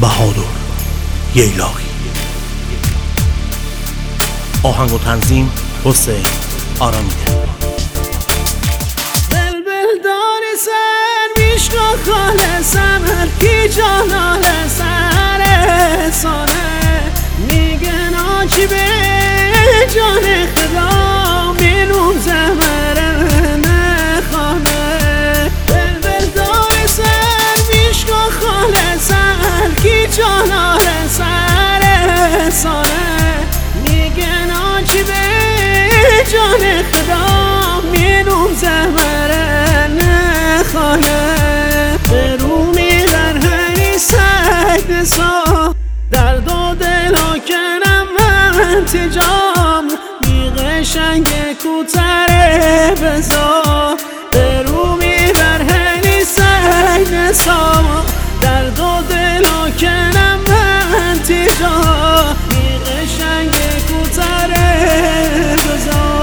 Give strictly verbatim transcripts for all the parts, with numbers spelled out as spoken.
بهادر ییلاقی. آهنگ و تنظیم حسین آرامیده. بلبل دار سر میشک و خالصم، هر کی جانال سر سانه میگه ناچی به جان خدا مینوم زمره نخانه. بلبل دار سر میشک و خالصم، هر کی جانال سر سانه میگه ناچی به جان خدا مینوم زمره نخانه. به رومی در هنی سگ سا درد و دل ها کنم من تجام میغه شنگ کوتره بزا. به رومی در هنی سگ سا درد و دل ها کنم من تجام میغه شنگ کوتره بزا.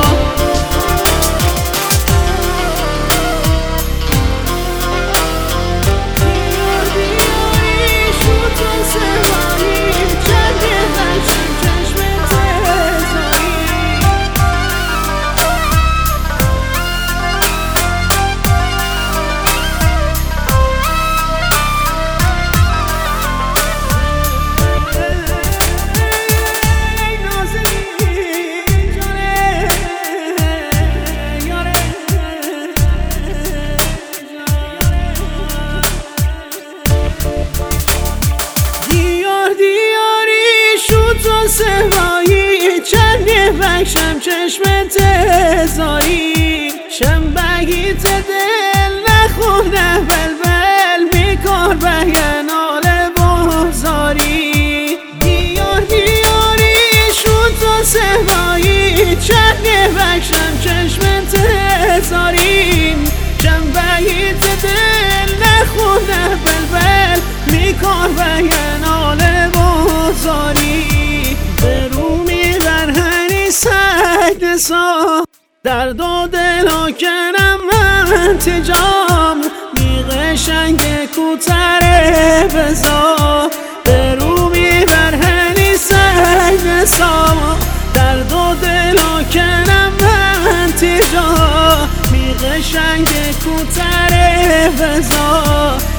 سوایی چنگه بکشم چشمت زاری، شنبگیت دل نخونه بلبل میکار بیانال بازاری. دیار دیاری شد و سوایی چنگه بکشم چشمت زاری، شنبگیت دل نخونه بلبل میکار بیانال بازاری. به رومی در هنی سگ سا درد و دل ها کنم من تجام میغه شنگ کوتره بزا. به رومی در هنی سگ سا درد و دل ها کنم من تجام میغه شنگ کوتره بزا.